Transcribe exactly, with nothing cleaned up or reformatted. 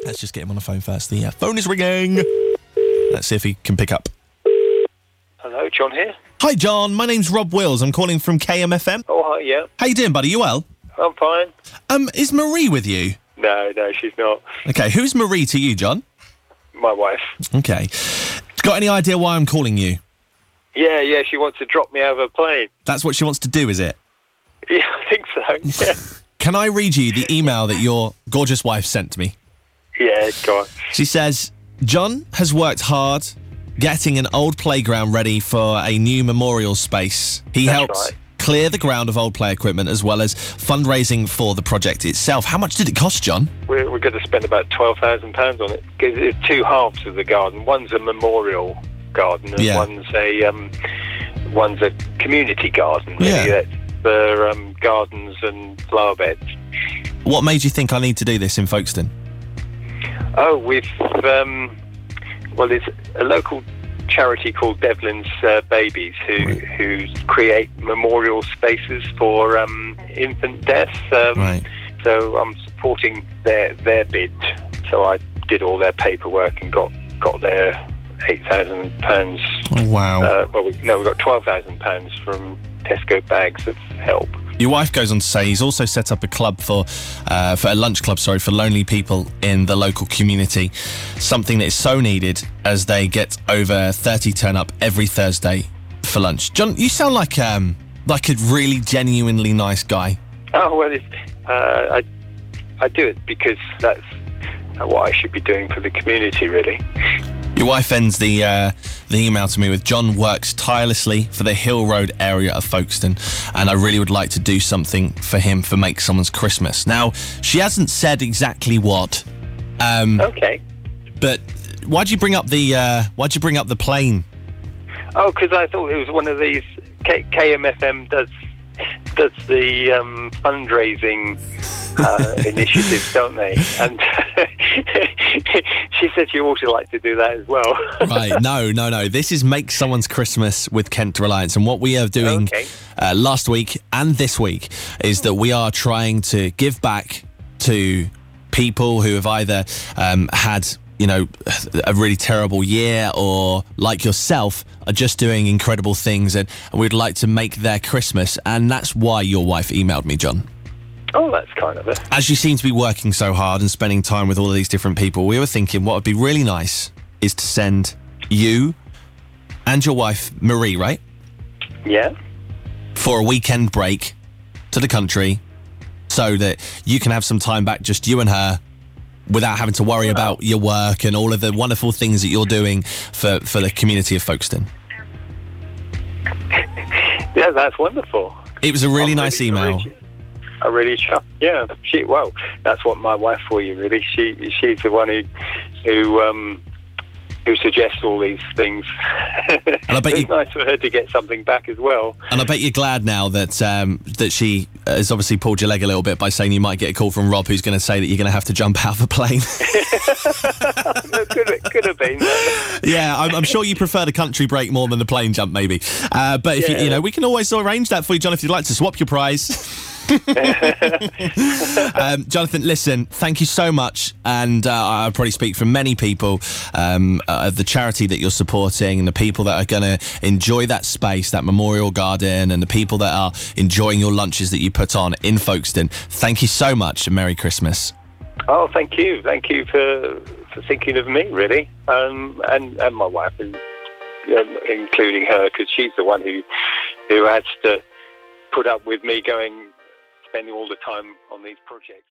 Let's just get him on the phone first. The uh, phone is ringing. Let's see if he can pick up. Hello, John here. Hi, John. My name's Rob Wills. I'm calling from K M F M. Oh, hi, yeah. How you doing, buddy? You well? I'm fine. Um, is Marie with you? No, no, she's not. Okay, who's Marie to you, John? My wife. Okay. Got any idea why I'm calling you? Yeah, yeah, she wants to drop me out of a plane. That's what she wants to do, is it? Yeah, I think so, yeah. Can I read you the email that your gorgeous wife sent to me? Yeah, go on. She says, John has worked hard getting an old playground ready for a new memorial space. He That's helped right. clear the ground of old play equipment as well as fundraising for the project itself. How much did it cost, John? We're, we're going to spend about twelve thousand pounds on it. 'Cause it's two halves of the garden. One's a memorial garden and Yeah. one's a um, one's a community garden. Really. Yeah. That's for um, gardens and flower beds. What made you think I need to do this in Folkestone? Oh, with um, well, there's a local charity called Devlin's uh, Babies who Right. who create memorial spaces for um, infant deaths. Um, Right. So I'm supporting their their bid. So I did all their paperwork and got got their eight thousand pounds. Oh, wow. Uh, well, we, no, we got twelve thousand pounds from Tesco Bags of Help. Your wife goes on to say he's also set up a club for, uh, for a lunch club, sorry, for lonely people in the local community. Something that is so needed as they get over thirty turn up every Thursday for lunch. John, you sound like um like a really genuinely nice guy. Oh well, it's, uh, I I do it because that's what I should be doing for the community, really. Your wife ends the uh, the email to me with, John works tirelessly for the Hill Road area of Folkestone, and I really would like to do something for him for Make Someone's Christmas. Now, she hasn't said exactly what, um, Okay. but why'd you bring up the uh, why'd you bring up the plane? Oh, because I thought it was one of these K- KMFM does does the um, fundraising uh, initiatives, don't they? And she said you also like to do that as well. Right, no, no, no. This is Make Someone's Christmas with Kent Reliance, and what we are doing Okay. uh, last week and this week is that we are trying to give back to people who have either um, had, you know, a really terrible year, or like yourself, are just doing incredible things, and, and we'd like to make their Christmas, and that's why your wife emailed me, John. Oh, that's kind of it. As you seem to be working so hard and spending time with all of these different people, we were thinking what would be really nice is to send you and your wife, Marie, right, Yeah. for a weekend break to the country so that you can have some time back, just you and her, without having to worry about your work and all of the wonderful things that you're doing for, for the community of Folkestone. Yeah, that's wonderful. It was a really I'm nice really- email. really- I really sure. Yeah, she. Well, that's what my wife for you. Really, she. She's the one who, who, um, who suggests all these things. And I bet it's you- nice for her to get something back as well. And I bet you're glad now that um, that she has obviously pulled your leg a little bit by saying you might get a call from Rob, who's going to say that you're going to have to jump out of a plane. could, have, could have been. Yeah, I'm, I'm sure you prefer the country break more than the plane jump, maybe. Uh, but if you, Yeah. you know, we can always arrange that for you, John, if you'd like to swap your prize. um, Jonathan, listen, thank you so much, and uh, I'll probably speak for many people um, uh, of the charity that you're supporting, and the people that are going to enjoy that space, that memorial garden, and the people that are enjoying your lunches that you put on in Folkestone. Thank you so much, and Merry Christmas. Oh, thank you, thank you for for thinking of me, really, um, and and my wife, and um, including her, because she's the one who who has to put up with me going, spending all the time on these projects.